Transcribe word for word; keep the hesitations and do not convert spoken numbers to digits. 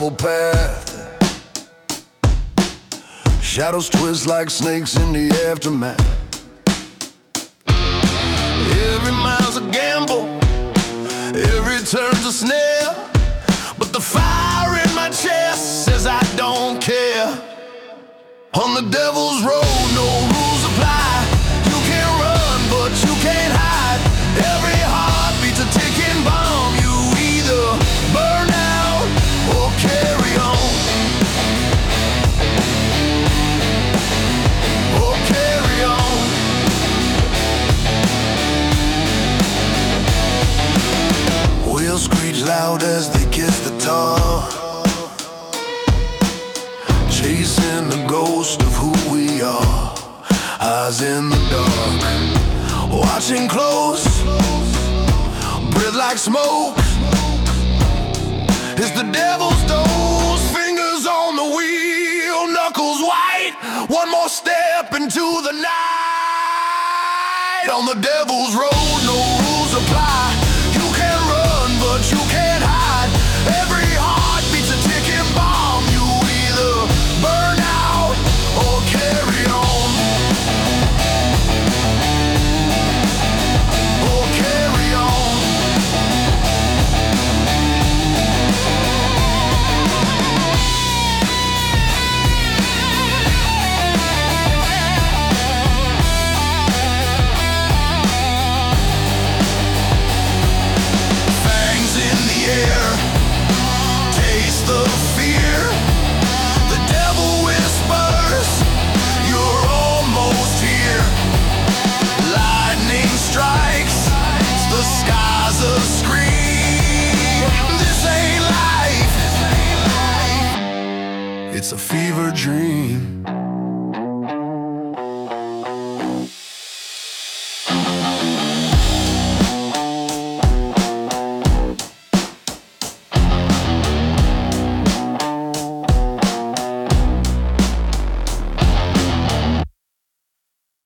untraveled path. Shadows twist like snakes in the aftermath. Every mile's a gamble, every turn's a snare, but the fire in my chest says I don't care. On the devil's road, no rules apply. You can run, but you can't hide. Every heartbeat's a ticking bomb. You either burn out or carry on. Or carry on. Wheels screech loud as they kiss the tar, chasing the ghost of who we are. Eyes in the dark, watching close, breath like smoke. It's the devil's dose, fingers on the wheel, knuckles white. One more step into the night. On the devil's road, no rules apply. You can run, but you can't hide. Every heartbeat's a ticking bomb. You either burn out or carry on. Or carry on. Fangs in the air, taste the fear. The devil whispers, you're almost here. Lightning strikes, the sky's a scream. This ain't life, it's a fever dream.